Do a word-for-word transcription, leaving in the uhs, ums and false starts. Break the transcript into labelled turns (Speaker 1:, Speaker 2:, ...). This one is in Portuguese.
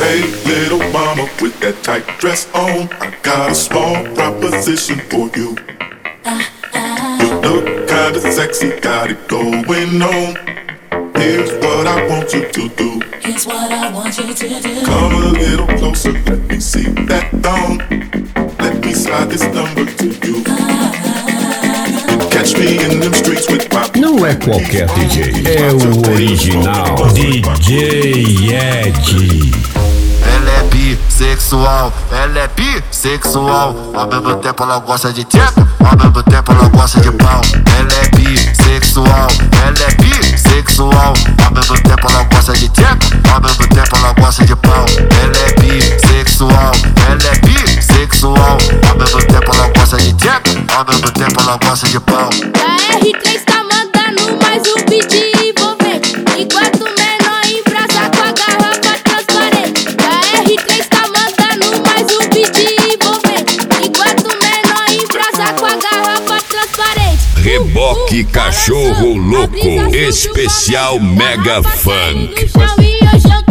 Speaker 1: Hey, little mama with that tight dress on, I got a small proposition for you. You look kinda sexy, got it going on. Here's what I want you to do.
Speaker 2: Here's what I want you to do.
Speaker 1: Come a little closer, let me see that thong. Let me slide this number to you. Catch me in them streets with my...
Speaker 3: Não é qualquer D J, é o original D J Ed.
Speaker 4: Ela é bissexual, ela é bissexual. Ao mesmo tempo ela gosta de teta, ao mesmo tempo ela gosta de pau. Ela é bissexual, ela é bissexual. Ao mesmo tempo ela gosta de teta, ao mesmo tempo ela gosta de pau. Ela é bissexual, ela é bissexual. Ao mesmo tempo ela gosta de teta, ao mesmo tempo ela gosta de pau.
Speaker 5: A R três tá mandando mais um beat envolvente, enquanto o menor embrasa com a garrafa transparente. A R três tá mandando mais um beat envolvente, enquanto o menor embrasa com a garrafa transparente.
Speaker 3: Reboque Cachorro Louco, especial Mega Funk.
Speaker 5: E eu jogo